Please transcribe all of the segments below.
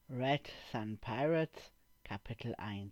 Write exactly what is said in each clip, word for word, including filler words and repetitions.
Red Sun Pirates Kapitel eins.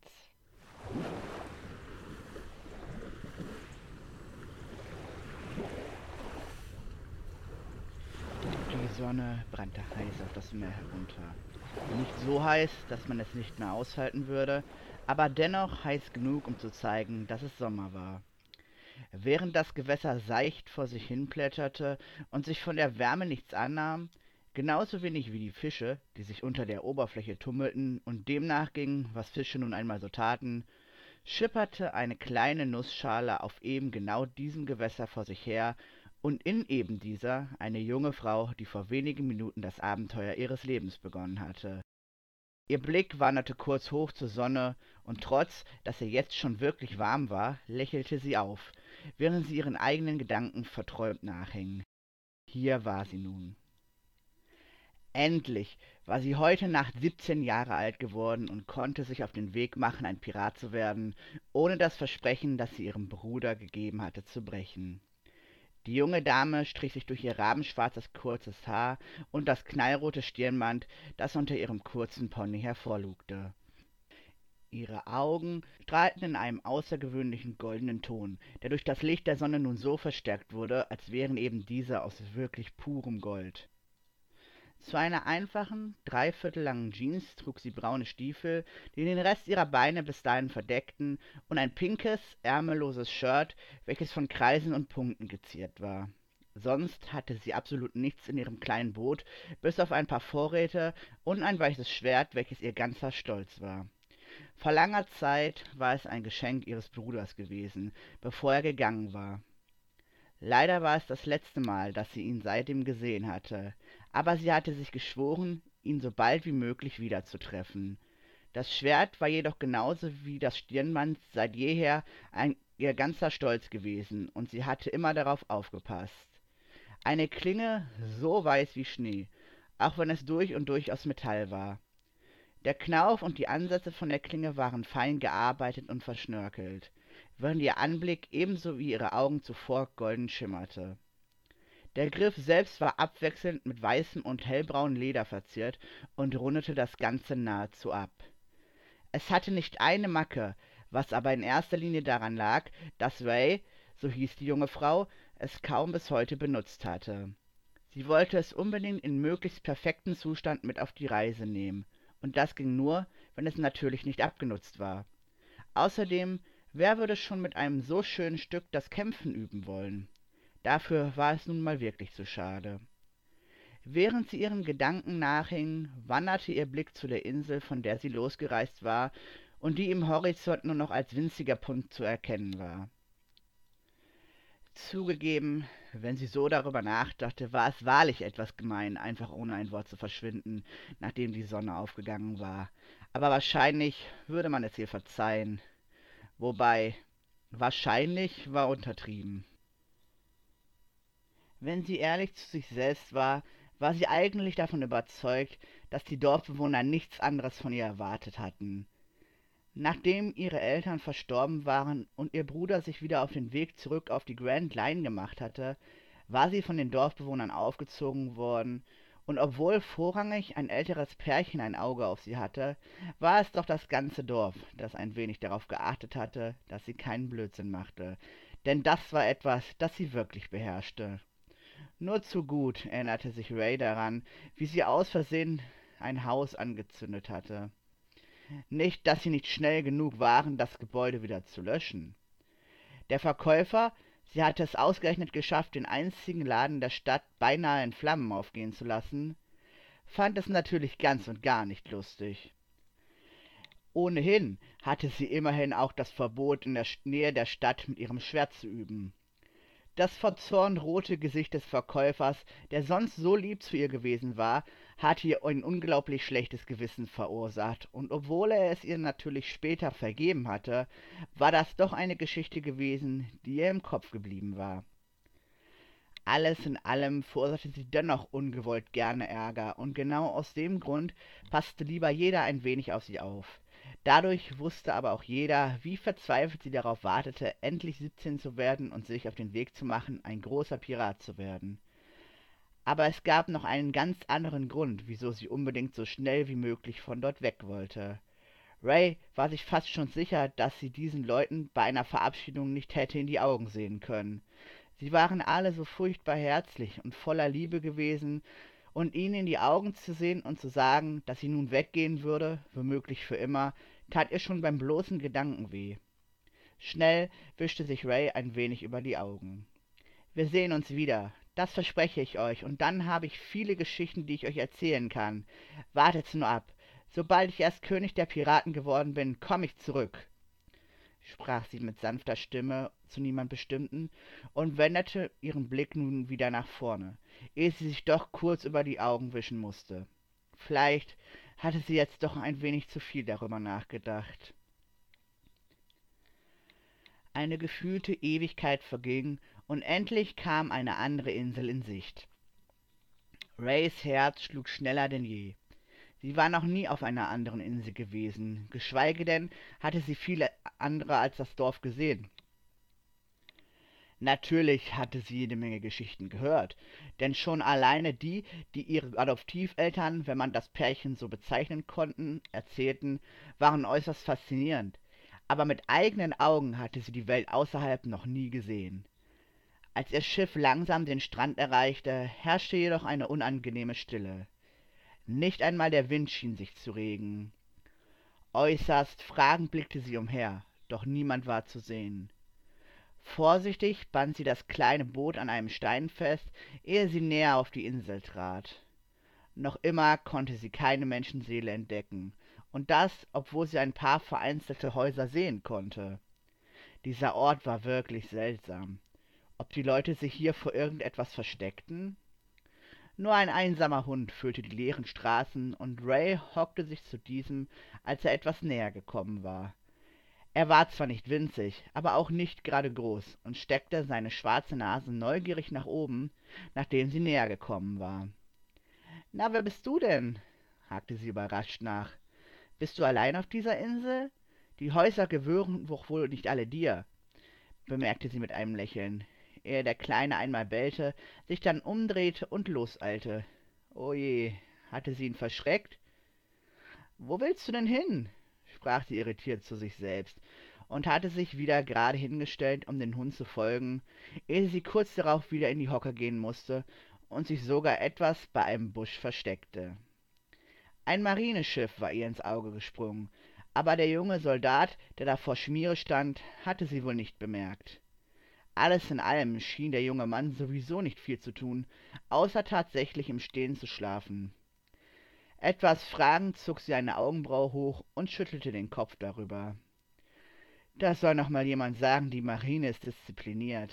Die Sonne brannte heiß auf das Meer herunter. Nicht so heiß, dass man es nicht mehr aushalten würde, aber dennoch heiß genug, um zu zeigen, dass es Sommer war. Während das Gewässer seicht vor sich hin plätscherte und sich von der Wärme nichts annahm, genauso wenig wie die Fische, die sich unter der Oberfläche tummelten und dem nachgingen, was Fische nun einmal so taten, schipperte eine kleine Nussschale auf eben genau diesem Gewässer vor sich her, und in eben dieser eine junge Frau, die vor wenigen Minuten das Abenteuer ihres Lebens begonnen hatte. Ihr Blick wanderte kurz hoch zur Sonne, und trotz, dass ihr jetzt schon wirklich warm war, lächelte sie auf, während sie ihren eigenen Gedanken verträumt nachhing. Hier war sie nun. Endlich war sie heute Nacht siebzehn Jahre alt geworden und konnte sich auf den Weg machen, ein Pirat zu werden, ohne das Versprechen, das sie ihrem Bruder gegeben hatte, zu brechen. Die junge Dame strich sich durch ihr rabenschwarzes kurzes Haar und das knallrote Stirnband, das unter ihrem kurzen Pony hervorlugte. Ihre Augen strahlten in einem außergewöhnlichen goldenen Ton, der durch das Licht der Sonne nun so verstärkt wurde, als wären eben diese aus wirklich purem Gold. Zu einer einfachen, dreiviertel langen Jeans trug sie braune Stiefel, die den Rest ihrer Beine bis dahin verdeckten, und ein pinkes, ärmelloses Shirt, welches von Kreisen und Punkten geziert war. Sonst hatte sie absolut nichts in ihrem kleinen Boot, bis auf ein paar Vorräte und ein weißes Schwert, welches ihr ganzer Stolz war. Vor langer Zeit war es ein Geschenk ihres Bruders gewesen, bevor er gegangen war. Leider war es das letzte Mal, dass sie ihn seitdem gesehen hatte, aber sie hatte sich geschworen, ihn so bald wie möglich wiederzutreffen. Das Schwert war jedoch genauso wie das Stirnband seit jeher ein, ihr ganzer Stolz gewesen, und sie hatte immer darauf aufgepasst. Eine Klinge so weiß wie Schnee, auch wenn es durch und durch aus Metall war. Der Knauf und die Ansätze von der Klinge waren fein gearbeitet und verschnörkelt, während ihr Anblick ebenso wie ihre Augen zuvor golden schimmerte. Der Griff selbst war abwechselnd mit weißem und hellbraunem Leder verziert und rundete das Ganze nahezu ab. Es hatte nicht eine Macke, was aber in erster Linie daran lag, dass Ray, so hieß die junge Frau, es kaum bis heute benutzt hatte. Sie wollte es unbedingt in möglichst perfektem Zustand mit auf die Reise nehmen, und das ging nur, wenn es natürlich nicht abgenutzt war. Außerdem, wer würde schon mit einem so schönen Stück das Kämpfen üben wollen? Dafür war es nun mal wirklich zu schade. Während sie ihren Gedanken nachhing, wanderte ihr Blick zu der Insel, von der sie losgereist war und die im Horizont nur noch als winziger Punkt zu erkennen war. Zugegeben, wenn sie so darüber nachdachte, war es wahrlich etwas gemein, einfach ohne ein Wort zu verschwinden, nachdem die Sonne aufgegangen war. Aber wahrscheinlich würde man es ihr verzeihen. Wobei, wahrscheinlich war untertrieben. Wenn sie ehrlich zu sich selbst war, war sie eigentlich davon überzeugt, dass die Dorfbewohner nichts anderes von ihr erwartet hatten. Nachdem ihre Eltern verstorben waren und ihr Bruder sich wieder auf den Weg zurück auf die Grand Line gemacht hatte, war sie von den Dorfbewohnern aufgezogen worden, und obwohl vorrangig ein älteres Pärchen ein Auge auf sie hatte, war es doch das ganze Dorf, das ein wenig darauf geachtet hatte, dass sie keinen Blödsinn machte, denn das war etwas, das sie wirklich beherrschte. Nur zu gut erinnerte sich Ray daran, wie sie aus Versehen ein Haus angezündet hatte. Nicht, dass sie nicht schnell genug waren, das Gebäude wieder zu löschen. Der Verkäufer, sie hatte es ausgerechnet geschafft, den einzigen Laden der Stadt beinahe in Flammen aufgehen zu lassen, fand es natürlich ganz und gar nicht lustig. Ohnehin hatte sie immerhin auch das Verbot, in der Nähe der Stadt mit ihrem Schwert zu üben. Das vor Zorn rote Gesicht des Verkäufers, der sonst so lieb zu ihr gewesen war, hatte ihr ein unglaublich schlechtes Gewissen verursacht, und obwohl er es ihr natürlich später vergeben hatte, war das doch eine Geschichte gewesen, die ihr im Kopf geblieben war. Alles in allem verursachte sie dennoch ungewollt gerne Ärger, und genau aus dem Grund passte lieber jeder ein wenig auf sie auf. Dadurch wusste aber auch jeder, wie verzweifelt sie darauf wartete, endlich siebzehn zu werden und sich auf den Weg zu machen, ein großer Pirat zu werden. Aber es gab noch einen ganz anderen Grund, wieso sie unbedingt so schnell wie möglich von dort weg wollte. Ray war sich fast schon sicher, dass sie diesen Leuten bei einer Verabschiedung nicht hätte in die Augen sehen können. Sie waren alle so furchtbar herzlich und voller Liebe gewesen, und ihnen in die Augen zu sehen und zu sagen, dass sie nun weggehen würde, womöglich für immer, tat ihr schon beim bloßen Gedanken weh. Schnell wischte sich Ray ein wenig über die Augen. Wir sehen uns wieder, das verspreche ich euch, und dann habe ich viele Geschichten, die ich euch erzählen kann. Wartet's nur ab. Sobald ich erst König der Piraten geworden bin, komme ich zurück, sprach sie mit sanfter Stimme zu niemand Bestimmten und wendete ihren Blick nun wieder nach vorne, ehe sie sich doch kurz über die Augen wischen musste. Vielleicht hatte sie jetzt doch ein wenig zu viel darüber nachgedacht. Eine gefühlte Ewigkeit verging, und endlich kam eine andere Insel in Sicht. Rays Herz schlug schneller denn je. Sie war noch nie auf einer anderen Insel gewesen, geschweige denn hatte sie viele andere als das Dorf gesehen. Natürlich hatte sie jede Menge Geschichten gehört, denn schon alleine die, die ihre Adoptiveltern, wenn man das Pärchen so bezeichnen konnten, erzählten, waren äußerst faszinierend. Aber mit eigenen Augen hatte sie die Welt außerhalb noch nie gesehen. Als ihr Schiff langsam den Strand erreichte, herrschte jedoch eine unangenehme Stille. Nicht einmal der Wind schien sich zu regen. Äußerst fragend blickte sie umher, doch niemand war zu sehen. Vorsichtig band sie das kleine Boot an einem Stein fest, ehe sie näher auf die Insel trat. Noch immer konnte sie keine Menschenseele entdecken, und das, obwohl sie ein paar vereinzelte Häuser sehen konnte. Dieser Ort war wirklich seltsam. Ob die Leute sich hier vor irgendetwas versteckten? Nur ein einsamer Hund füllte die leeren Straßen, und Ray hockte sich zu diesem, als er etwas näher gekommen war. Er war zwar nicht winzig, aber auch nicht gerade groß und steckte seine schwarze Nase neugierig nach oben, nachdem sie näher gekommen war. »Na, wer bist du denn?« hakte sie überrascht nach. »Bist du allein auf dieser Insel? Die Häuser gehören doch wohl nicht alle dir«, bemerkte sie mit einem Lächeln, ehe der Kleine einmal bellte, sich dann umdrehte und loseilte. »Oh je, hatte sie ihn verschreckt?« »Wo willst du denn hin?« sprach sie irritiert zu sich selbst und hatte sich wieder gerade hingestellt, um den Hund zu folgen, ehe sie kurz darauf wieder in die Hocke gehen musste und sich sogar etwas bei einem Busch versteckte. Ein Marineschiff war ihr ins Auge gesprungen, aber der junge Soldat, der da vor Schmiere stand, hatte sie wohl nicht bemerkt. Alles in allem schien der junge Mann sowieso nicht viel zu tun, außer tatsächlich im Stehen zu schlafen. Etwas fragend zog sie eine Augenbraue hoch und schüttelte den Kopf darüber. Das soll noch mal jemand sagen, die Marine ist diszipliniert.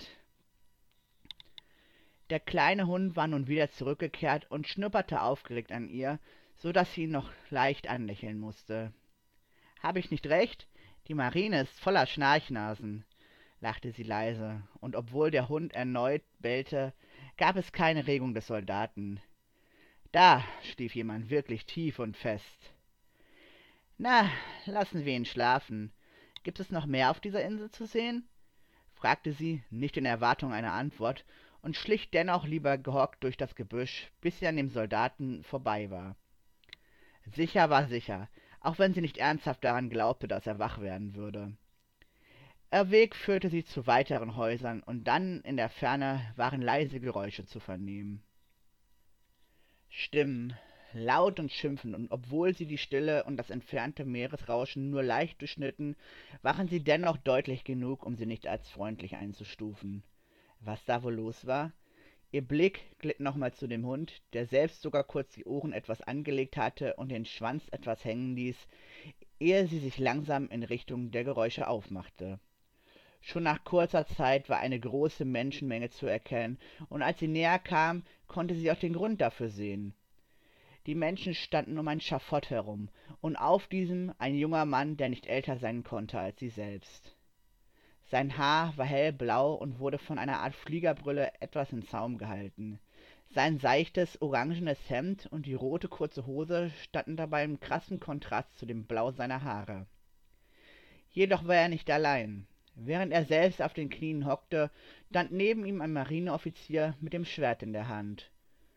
Der kleine Hund war nun wieder zurückgekehrt und schnupperte aufgeregt an ihr, so dass sie ihn noch leicht anlächeln musste. »Habe ich nicht recht? Die Marine ist voller Schnarchnasen«, lachte sie leise, und obwohl der Hund erneut bellte, gab es keine Regung des Soldaten. Da schlief jemand wirklich tief und fest. »Na, lassen wir ihn schlafen. Gibt es noch mehr auf dieser Insel zu sehen?« fragte sie, nicht in Erwartung einer Antwort, und schlich dennoch lieber gehockt durch das Gebüsch, bis sie an dem Soldaten vorbei war. Sicher war sicher, auch wenn sie nicht ernsthaft daran glaubte, dass er wach werden würde. Ihr Weg führte sie zu weiteren Häusern, und dann in der Ferne waren leise Geräusche zu vernehmen. Stimmen, laut und schimpfend, und obwohl sie die Stille und das entfernte Meeresrauschen nur leicht durchschnitten, waren sie dennoch deutlich genug, um sie nicht als freundlich einzustufen. Was da wohl los war? Ihr Blick glitt nochmal zu dem Hund, der selbst sogar kurz die Ohren etwas angelegt hatte und den Schwanz etwas hängen ließ, ehe sie sich langsam in Richtung der Geräusche aufmachte. Schon nach kurzer Zeit war eine große Menschenmenge zu erkennen, und als sie näher kam, konnte sie auch den Grund dafür sehen. Die Menschen standen um ein Schafott herum, und auf diesem ein junger Mann, der nicht älter sein konnte als sie selbst. Sein Haar war hellblau und wurde von einer Art Fliegerbrille etwas in Zaum gehalten. Sein seichtes, orangenes Hemd und die rote kurze Hose standen dabei im krassen Kontrast zu dem Blau seiner Haare. Jedoch war er nicht allein. Während er selbst auf den Knien hockte, stand neben ihm ein Marineoffizier mit dem Schwert in der Hand.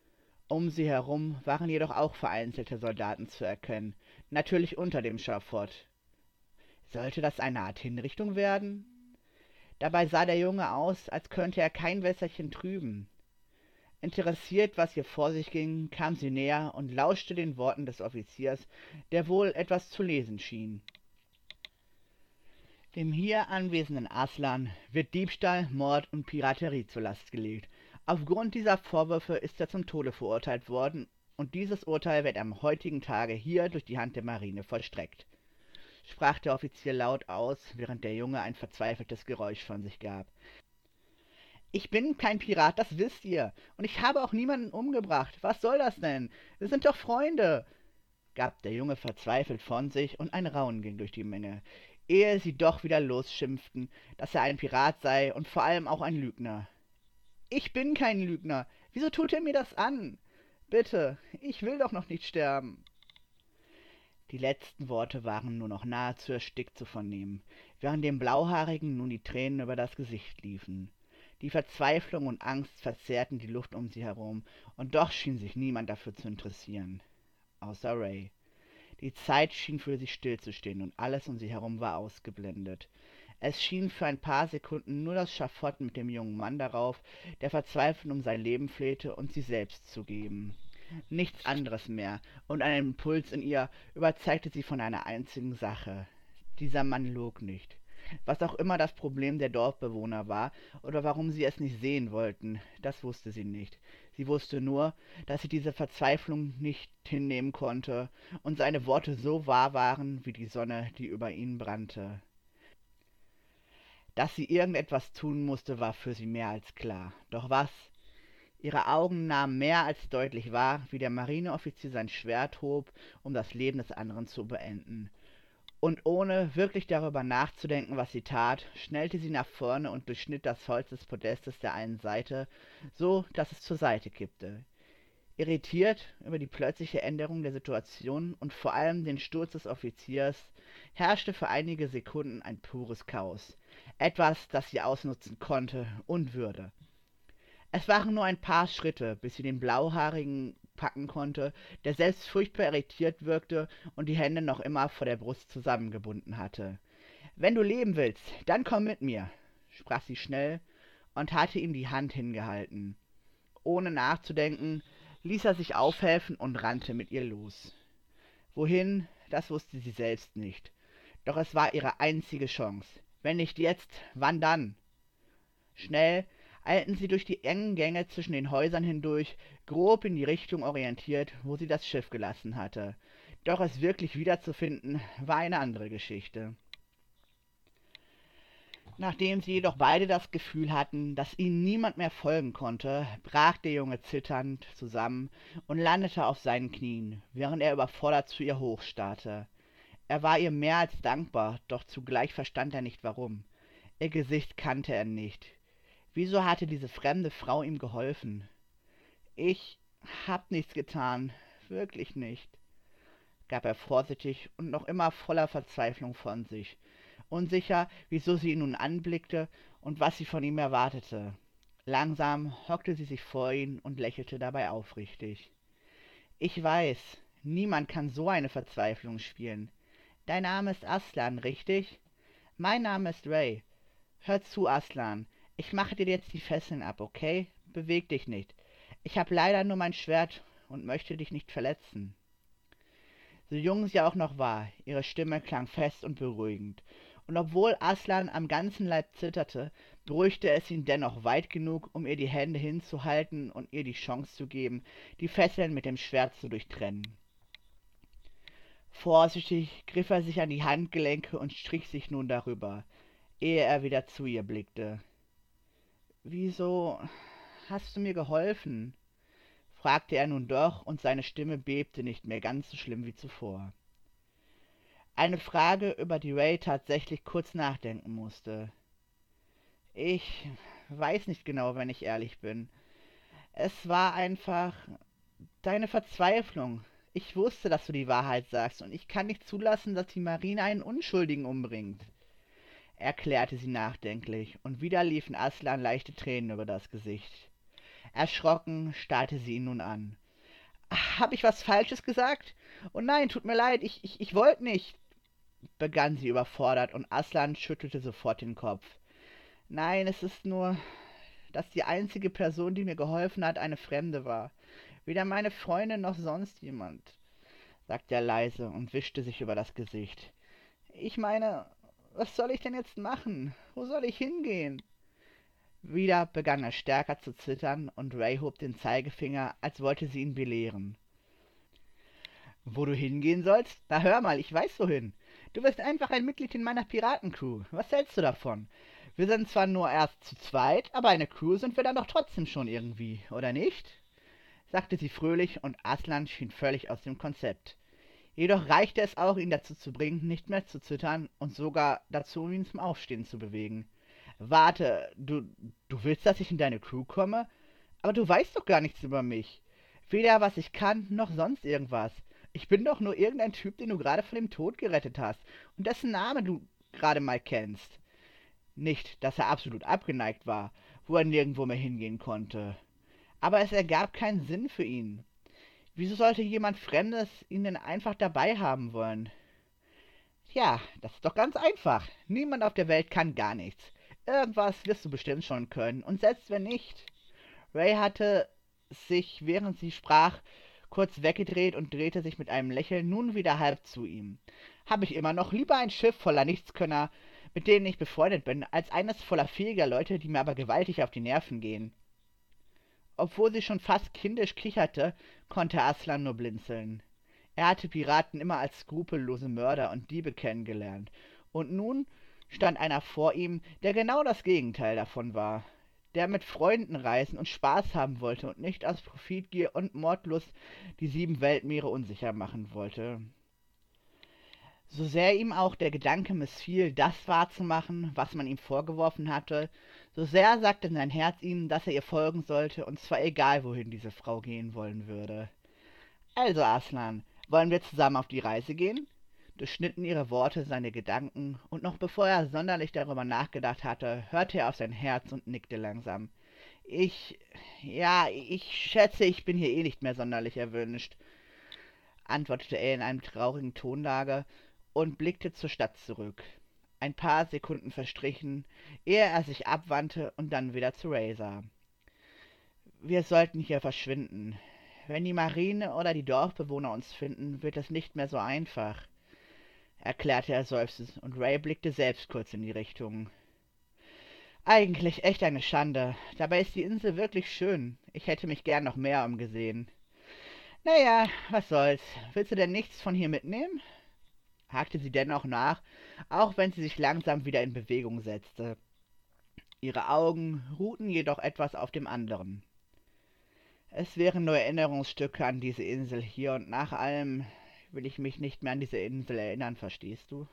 Um sie herum waren jedoch auch vereinzelte Soldaten zu erkennen, natürlich unter dem Schafott. Sollte das eine Art Hinrichtung werden? Dabei sah der Junge aus, als könnte er kein Wässerchen trüben. Interessiert, was hier vor sich ging, kam sie näher und lauschte den Worten des Offiziers, der wohl etwas zu lesen schien. Dem hier anwesenden Aslan wird Diebstahl, Mord und Piraterie zur Last gelegt. Aufgrund dieser Vorwürfe ist er zum Tode verurteilt worden und dieses Urteil wird am heutigen Tage hier durch die Hand der Marine vollstreckt, sprach der Offizier laut aus, während der Junge ein verzweifeltes Geräusch von sich gab. Ich bin kein Pirat, das wisst ihr, und ich habe auch niemanden umgebracht. Was soll das denn? Wir sind doch Freunde, gab der Junge verzweifelt von sich, und ein Raunen ging durch die Menge, ehe sie doch wieder losschimpften, dass er ein Pirat sei und vor allem auch ein Lügner. Ich bin kein Lügner. Wieso tut er mir das an? Bitte, ich will doch noch nicht sterben. Die letzten Worte waren nur noch nahezu erstickt zu vernehmen, während dem Blauhaarigen nun die Tränen über das Gesicht liefen. Die Verzweiflung und Angst verzehrten die Luft um sie herum, und doch schien sich niemand dafür zu interessieren, außer Ray. Die Zeit schien für sie stillzustehen, und alles um sie herum war ausgeblendet. Es schien für ein paar Sekunden nur das Schafott mit dem jungen Mann darauf, der verzweifelt um sein Leben flehte und sie selbst zu geben. Nichts anderes mehr, und ein Impuls in ihr überzeugte sie von einer einzigen Sache. Dieser Mann log nicht. Was auch immer das Problem der Dorfbewohner war oder warum sie es nicht sehen wollten, das wusste sie nicht. Sie wusste nur, dass sie diese Verzweiflung nicht hinnehmen konnte und seine Worte so wahr waren wie die Sonne, die über ihnen brannte. Dass sie irgendetwas tun musste, war für sie mehr als klar. Doch was? Ihre Augen nahmen mehr als deutlich wahr, wie der Marineoffizier sein Schwert hob, um das Leben des anderen zu beenden. Und ohne wirklich darüber nachzudenken, was sie tat, schnellte sie nach vorne und durchschnitt das Holz des Podestes der einen Seite, so dass es zur Seite kippte. Irritiert über die plötzliche Änderung der Situation und vor allem den Sturz des Offiziers, herrschte für einige Sekunden ein pures Chaos. Etwas, das sie ausnutzen konnte und würde. Es waren nur ein paar Schritte, bis sie den Blauhaarigen packen konnte, der selbst furchtbar irritiert wirkte und die Hände noch immer vor der Brust zusammengebunden hatte. »Wenn du leben willst, dann komm mit mir«, sprach sie schnell und hatte ihm die Hand hingehalten. Ohne nachzudenken, ließ er sich aufhelfen und rannte mit ihr los. Wohin, das wusste sie selbst nicht. Doch es war ihre einzige Chance. Wenn nicht jetzt, wann dann? Schnell eilten sie durch die engen Gänge zwischen den Häusern hindurch, grob in die Richtung orientiert, wo sie das Schiff gelassen hatte. Doch es wirklich wiederzufinden, war eine andere Geschichte. Nachdem sie jedoch beide das Gefühl hatten, dass ihnen niemand mehr folgen konnte, brach der Junge zitternd zusammen und landete auf seinen Knien, während er überfordert zu ihr hochstarrte. Er war ihr mehr als dankbar, doch zugleich verstand er nicht warum. Ihr Gesicht kannte er nicht. Wieso hatte diese fremde Frau ihm geholfen? »Ich hab nichts getan, wirklich nicht«, gab er vorsichtig und noch immer voller Verzweiflung von sich, unsicher, wieso sie ihn nun anblickte und was sie von ihm erwartete. Langsam hockte sie sich vor ihn und lächelte dabei aufrichtig. »Ich weiß, niemand kann so eine Verzweiflung spielen. Dein Name ist Aslan, richtig? Mein Name ist Ray. Hör zu, Aslan. Ich mache dir jetzt die Fesseln ab, okay? Beweg dich nicht. Ich habe leider nur mein Schwert und möchte dich nicht verletzen.« So jung sie auch noch war, ihre Stimme klang fest und beruhigend, und obwohl Aslan am ganzen Leib zitterte, beruhigte es ihn dennoch weit genug, um ihr die Hände hinzuhalten und ihr die Chance zu geben, die Fesseln mit dem Schwert zu durchtrennen. Vorsichtig griff er sich an die Handgelenke und strich sich nun darüber, ehe er wieder zu ihr blickte. »Wieso hast du mir geholfen?« fragte er nun doch, und seine Stimme bebte nicht mehr ganz so schlimm wie zuvor. Eine Frage, über die Ray tatsächlich kurz nachdenken musste. »Ich weiß nicht genau, wenn ich ehrlich bin. Es war einfach deine Verzweiflung. Ich wusste, dass du die Wahrheit sagst, und ich kann nicht zulassen, dass die Marine einen Unschuldigen umbringt«, erklärte sie nachdenklich, und wieder liefen Aslan leichte Tränen über das Gesicht. Erschrocken starrte sie ihn nun an. Hab ich was Falsches gesagt? Oh nein, tut mir leid, ich, ich, ich wollte nicht, begann sie überfordert, und Aslan schüttelte sofort den Kopf. Nein, es ist nur, dass die einzige Person, die mir geholfen hat, eine Fremde war. Weder meine Freundin noch sonst jemand, sagte er leise und wischte sich über das Gesicht. Ich meine, was soll ich denn jetzt machen? Wo soll ich hingehen? Wieder begann er stärker zu zittern, und Ray hob den Zeigefinger, als wollte sie ihn belehren. Wo du hingehen sollst? Na hör mal, ich weiß wohin. Du bist einfach ein Mitglied in meiner Piratencrew. Was hältst du davon? Wir sind zwar nur erst zu zweit, aber eine Crew sind wir dann doch trotzdem schon irgendwie, oder nicht? Sagte sie fröhlich, und Aslan schien völlig aus dem Konzept. Jedoch reichte es auch, ihn dazu zu bringen, nicht mehr zu zittern und sogar dazu, ihn zum Aufstehen zu bewegen. Warte, du, du willst, dass ich in deine Crew komme? Aber du weißt doch gar nichts über mich. Weder was ich kann, noch sonst irgendwas. Ich bin doch nur irgendein Typ, den du gerade von dem Tod gerettet hast und dessen Name du gerade mal kennst. Nicht, dass er absolut abgeneigt war, wo er nirgendwo mehr hingehen konnte. Aber es ergab keinen Sinn für ihn. Wieso sollte jemand Fremdes ihn denn einfach dabei haben wollen? Ja, das ist doch ganz einfach. Niemand auf der Welt kann gar nichts. Irgendwas wirst du bestimmt schon können, und selbst wenn nicht. Ray hatte sich, während sie sprach, kurz weggedreht und drehte sich mit einem Lächeln nun wieder halb zu ihm. Hab ich immer noch lieber ein Schiff voller Nichtskönner, mit denen ich befreundet bin, als eines voller fähiger Leute, die mir aber gewaltig auf die Nerven gehen. Obwohl sie schon fast kindisch kicherte, konnte Aslan nur blinzeln. Er hatte Piraten immer als skrupellose Mörder und Diebe kennengelernt, und nun stand einer vor ihm, der genau das Gegenteil davon war, der mit Freunden reisen und Spaß haben wollte und nicht aus Profitgier und Mordlust die sieben Weltmeere unsicher machen wollte. So sehr ihm auch der Gedanke missfiel, das wahrzumachen, was man ihm vorgeworfen hatte, so sehr sagte sein Herz ihm, dass er ihr folgen sollte, und zwar egal, wohin diese Frau gehen wollen würde. Also, Aslan, wollen wir zusammen auf die Reise gehen? Durchschnitten ihre Worte seine Gedanken, und noch bevor er sonderlich darüber nachgedacht hatte, hörte er auf sein Herz und nickte langsam. Ich, ja, ich schätze, ich bin hier eh nicht mehr sonderlich erwünscht, antwortete er in einem traurigen Tonlage und blickte zur Stadt zurück. Ein paar Sekunden verstrichen, ehe er sich abwandte und dann wieder zu Ray sah. Wir sollten hier verschwinden. Wenn die Marine oder die Dorfbewohner uns finden, wird es nicht mehr so einfach, erklärte er seufzend, und Ray blickte selbst kurz in die Richtung. Eigentlich echt eine Schande. Dabei ist die Insel wirklich schön. Ich hätte mich gern noch mehr umgesehen. Naja, was soll's. Willst du denn nichts von hier mitnehmen? Hakte sie dennoch nach, auch wenn sie sich langsam wieder in Bewegung setzte. Ihre Augen ruhten jedoch etwas auf dem anderen. Es wären nur Erinnerungsstücke an diese Insel hier, und nach allem will ich mich nicht mehr an diese Insel erinnern, verstehst du?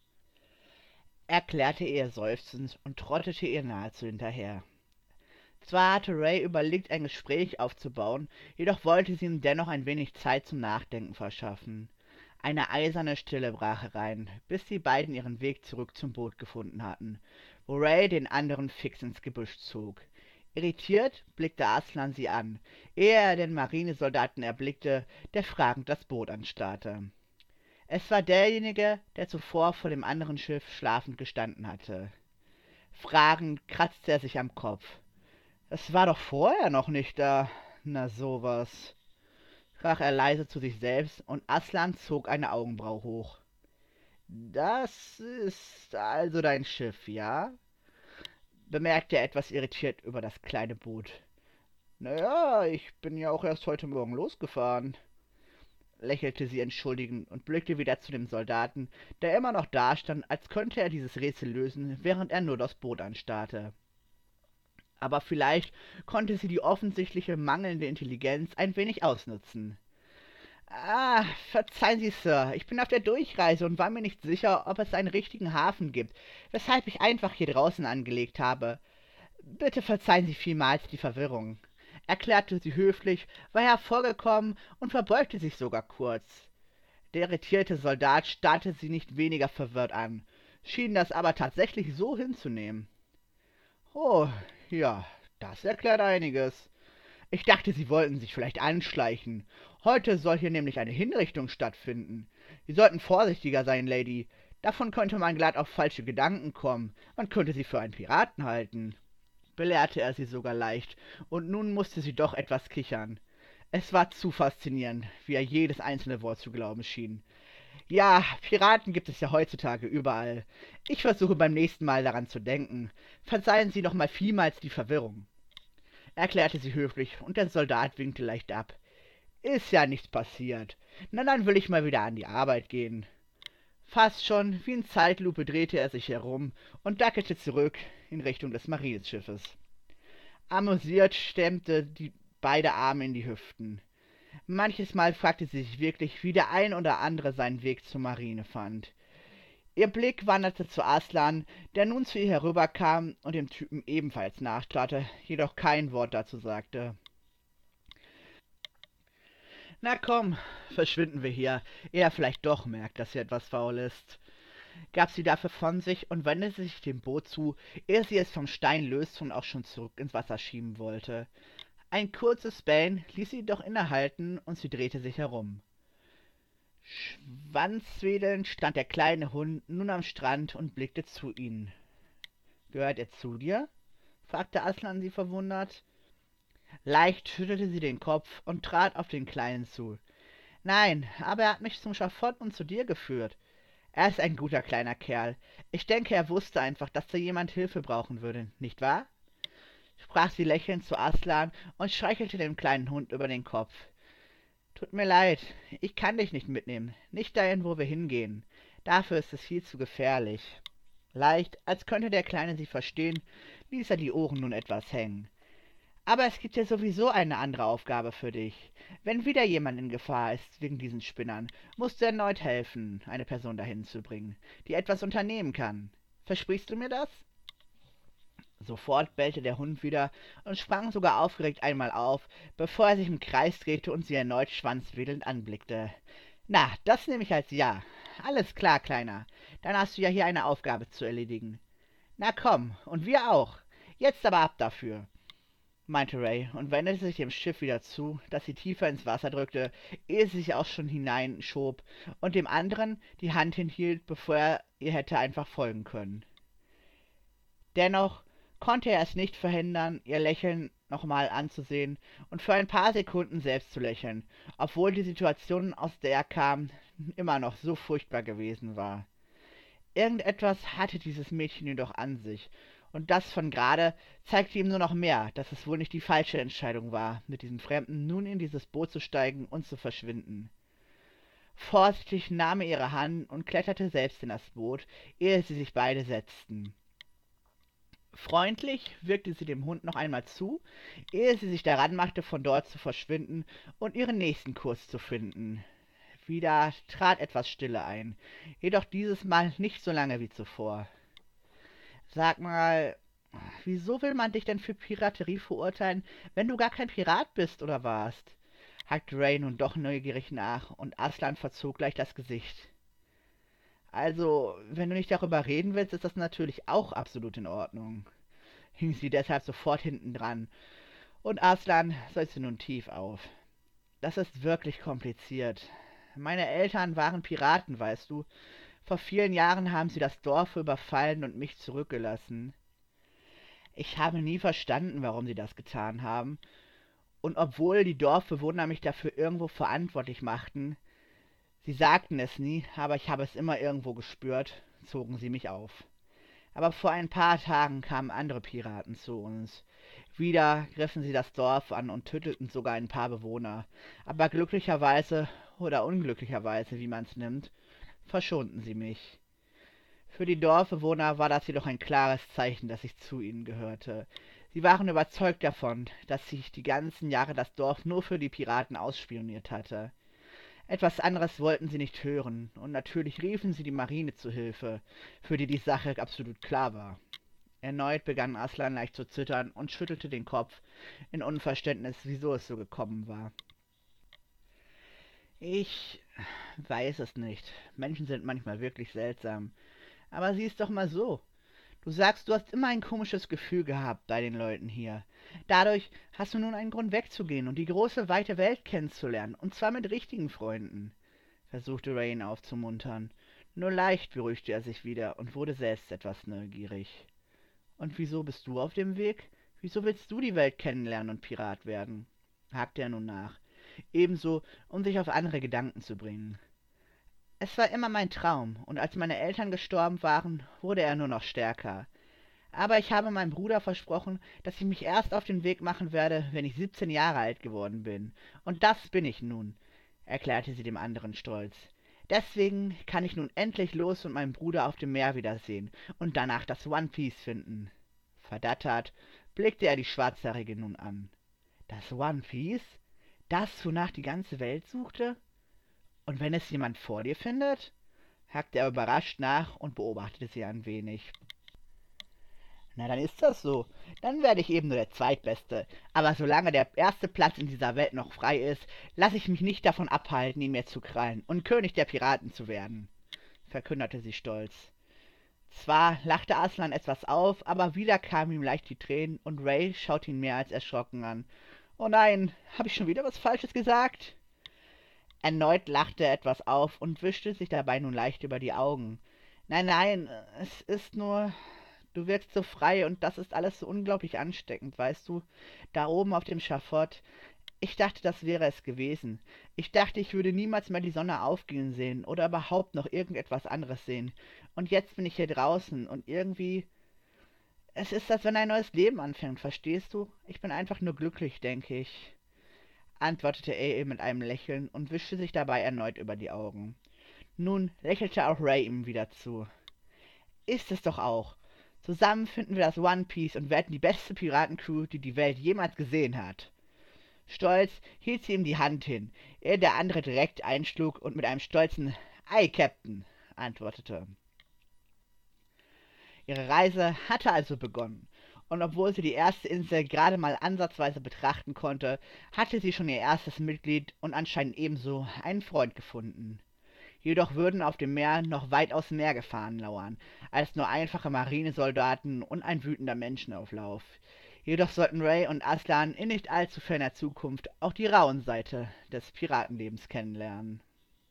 Erklärte er seufzend und trottete ihr nahezu hinterher. Zwar hatte Ray überlegt, ein Gespräch aufzubauen, jedoch wollte sie ihm dennoch ein wenig Zeit zum Nachdenken verschaffen. Eine eiserne Stille brach herein, bis die beiden ihren Weg zurück zum Boot gefunden hatten, wo Ray den anderen fix ins Gebüsch zog. Irritiert blickte Aslan sie an, ehe er den Marinesoldaten erblickte, der fragend das Boot anstarrte. Es war derjenige, der zuvor vor dem anderen Schiff schlafend gestanden hatte. Fragend kratzte er sich am Kopf. Es war doch vorher noch nicht da. Na sowas, sprach er leise zu sich selbst, und Aslan zog eine Augenbraue hoch. Das ist also dein Schiff, ja? Bemerkte er etwas irritiert über das kleine Boot. Naja, ich bin ja auch erst heute Morgen losgefahren, lächelte sie entschuldigend und blickte wieder zu dem Soldaten, der immer noch dastand, als könnte er dieses Rätsel lösen, während er nur das Boot anstarrte. Aber vielleicht konnte sie die offensichtliche mangelnde Intelligenz ein wenig ausnutzen. Ah, verzeihen Sie, Sir, ich bin auf der Durchreise und war mir nicht sicher, ob es einen richtigen Hafen gibt, weshalb ich einfach hier draußen angelegt habe. Bitte verzeihen Sie vielmals die Verwirrung, erklärte sie höflich, war hervorgekommen und verbeugte sich sogar kurz. Der irritierte Soldat starrte sie nicht weniger verwirrt an, schien das aber tatsächlich so hinzunehmen. Oh, ja, das erklärt einiges. Ich dachte, Sie wollten sich vielleicht anschleichen. Heute soll hier nämlich eine Hinrichtung stattfinden. Sie sollten vorsichtiger sein, Lady. Davon könnte man glatt auf falsche Gedanken kommen. Man könnte sie für einen Piraten halten. Belehrte er sie sogar leicht, und nun musste sie doch etwas kichern. Es war zu faszinierend, wie er jedes einzelne Wort zu glauben schien. Ja, Piraten gibt es ja heutzutage überall. Ich versuche beim nächsten Mal daran zu denken. Verzeihen Sie doch mal vielmals die Verwirrung, erklärte sie höflich, und der Soldat winkte leicht ab. Ist ja nichts passiert. Na, dann will ich mal wieder an die Arbeit gehen. Fast schon wie in Zeitlupe drehte er sich herum und dackelte zurück in Richtung des Marineschiffes. Amüsiert stemmte die beide Arme in die Hüften. Manches Mal fragte sie sich wirklich, wie der ein oder andere seinen Weg zur Marine fand. Ihr Blick wanderte zu Aslan, der nun zu ihr herüberkam und dem Typen ebenfalls nachstarrte, jedoch kein Wort dazu sagte. Na komm, verschwinden wir hier, ehe er vielleicht doch merkt, dass hier etwas faul ist, gab sie dafür von sich und wendete sich dem Boot zu, ehe sie es vom Stein löste und auch schon zurück ins Wasser schieben wollte. Ein kurzes Bellen ließ sie doch innehalten und sie drehte sich herum. Schwanzwedelnd stand der kleine Hund nun am Strand und blickte zu ihnen. »Gehört er zu dir?« fragte Aslan sie verwundert. Leicht schüttelte sie den Kopf und trat auf den Kleinen zu. »Nein, aber er hat mich zum Schafott und zu dir geführt. Er ist ein guter kleiner Kerl. Ich denke, er wusste einfach, dass da jemand Hilfe brauchen würde, nicht wahr?« sprach sie lächelnd zu Aslan und streichelte dem kleinen Hund über den Kopf. »Tut mir leid, ich kann dich nicht mitnehmen, nicht dahin, wo wir hingehen. Dafür ist es viel zu gefährlich.« Leicht, als könnte der Kleine sie verstehen, ließ er die Ohren nun etwas hängen. »Aber es gibt ja sowieso eine andere Aufgabe für dich. Wenn wieder jemand in Gefahr ist wegen diesen Spinnern, musst du erneut helfen, eine Person dahin zu bringen, die etwas unternehmen kann. Versprichst du mir das?« Sofort bellte der Hund wieder und sprang sogar aufgeregt einmal auf, bevor er sich im Kreis drehte und sie erneut schwanzwedelnd anblickte. »Na, das nehme ich als Ja. Alles klar, Kleiner. Dann hast du ja hier eine Aufgabe zu erledigen. Na komm, und wir auch. Jetzt aber ab dafür«, meinte Ray und wendete sich dem Schiff wieder zu, das sie tiefer ins Wasser drückte, ehe sie sich auch schon hineinschob und dem anderen die Hand hinhielt, bevor er ihr hätte einfach folgen können. Dennoch konnte er es nicht verhindern, ihr Lächeln nochmal anzusehen und für ein paar Sekunden selbst zu lächeln, obwohl die Situation, aus der er kam, immer noch so furchtbar gewesen war. Irgendetwas hatte dieses Mädchen jedoch an sich, und das von gerade zeigte ihm nur noch mehr, dass es wohl nicht die falsche Entscheidung war, mit diesem Fremden nun in dieses Boot zu steigen und zu verschwinden. Vorsichtig nahm er ihre Hand und kletterte selbst in das Boot, ehe sie sich beide setzten. Freundlich wirkte sie dem Hund noch einmal zu, ehe sie sich daran machte, von dort zu verschwinden und ihren nächsten Kurs zu finden. Wieder trat etwas Stille ein, jedoch dieses Mal nicht so lange wie zuvor. »Sag mal, wieso will man dich denn für Piraterie verurteilen, wenn du gar kein Pirat bist oder warst?« hackte Ray nun doch neugierig nach, und Aslan verzog gleich das Gesicht. »Also, wenn du nicht darüber reden willst, ist das natürlich auch absolut in Ordnung«, hing sie deshalb sofort hinten dran, und Aslan seufzte nun tief auf. »Das ist wirklich kompliziert. Meine Eltern waren Piraten, weißt du. Vor vielen Jahren haben sie das Dorf überfallen und mich zurückgelassen. Ich habe nie verstanden, warum sie das getan haben, und obwohl die Dorfbewohner mich dafür irgendwo verantwortlich machten, sie sagten es nie, aber ich habe es immer irgendwo gespürt, zogen sie mich auf. Aber vor ein paar Tagen kamen andere Piraten zu uns. Wieder griffen sie das Dorf an und töteten sogar ein paar Bewohner, aber glücklicherweise oder unglücklicherweise, wie man's nimmt, verschonten sie mich. Für die Dorfbewohner war das jedoch ein klares Zeichen, dass ich zu ihnen gehörte. Sie waren überzeugt davon, dass ich die ganzen Jahre das Dorf nur für die Piraten ausspioniert hatte. Etwas anderes wollten sie nicht hören, und natürlich riefen sie die Marine zu Hilfe, für die die Sache absolut klar war. Erneut begann Aslan leicht zu zittern und schüttelte den Kopf, in Unverständnis, wieso es so gekommen war. »Ich weiß es nicht. Menschen sind manchmal wirklich seltsam. Aber sieh's doch mal so. Du sagst, du hast immer ein komisches Gefühl gehabt bei den Leuten hier. Dadurch hast du nun einen Grund wegzugehen und die große, weite Welt kennenzulernen, und zwar mit richtigen Freunden, versuchte Ray ihn aufzumuntern. Nur leicht beruhigte er sich wieder und wurde selbst etwas neugierig. Und wieso bist du auf dem Weg? Wieso willst du die Welt kennenlernen und Pirat werden? Hakte er nun nach, ebenso um sich auf andere Gedanken zu bringen. Es war immer mein Traum, und als meine Eltern gestorben waren, wurde er nur noch stärker. Aber ich habe meinem Bruder versprochen, dass ich mich erst auf den Weg machen werde, wenn ich siebzehn Jahre alt geworden bin. Und das bin ich nun, erklärte sie dem anderen stolz. Deswegen kann ich nun endlich los und meinen Bruder auf dem Meer wiedersehen und danach das One Piece finden. Verdattert blickte er die Schwarzhaarige nun an. Das One Piece? Das, wonach die ganze Welt suchte? Und wenn es jemand vor dir findet? Hackte er überrascht nach und beobachtete sie ein wenig. Na, dann ist das so. Dann werde ich eben nur der Zweitbeste. Aber solange der erste Platz in dieser Welt noch frei ist, lasse ich mich nicht davon abhalten, ihn mir zu krallen und König der Piraten zu werden, verkündete sie stolz. Zwar lachte Aslan etwas auf, aber wieder kamen ihm leicht die Tränen und Ray schaute ihn mehr als erschrocken an. Oh nein, habe ich schon wieder was Falsches gesagt? Erneut lachte er etwas auf und wischte sich dabei nun leicht über die Augen. Nein, nein, es ist nur, du wirkst so frei und das ist alles so unglaublich ansteckend, weißt du? Da oben auf dem Schafott. Ich dachte, das wäre es gewesen. Ich dachte, ich würde niemals mehr die Sonne aufgehen sehen oder überhaupt noch irgendetwas anderes sehen. Und jetzt bin ich hier draußen und irgendwie... Es ist, als wenn ein neues Leben anfängt, verstehst du? Ich bin einfach nur glücklich, denke ich, antwortete er mit einem Lächeln und wischte sich dabei erneut über die Augen. Nun lächelte auch Ray ihm wieder zu. Ist es doch auch. Zusammen finden wir das One Piece und werden die beste Piratencrew, die die Welt jemals gesehen hat. Stolz hielt sie ihm die Hand hin, ehe der andere direkt einschlug und mit einem stolzen »Ei, Captain«, antwortete. Ihre Reise hatte also begonnen, und obwohl sie die erste Insel gerade mal ansatzweise betrachten konnte, hatte sie schon ihr erstes Mitglied und anscheinend ebenso einen Freund gefunden. Jedoch würden auf dem Meer noch weitaus mehr Gefahren lauern, als nur einfache Marinesoldaten und ein wütender Menschenauflauf. Jedoch sollten Ray und Aslan in nicht allzu ferner Zukunft auch die rauen Seite des Piratenlebens kennenlernen.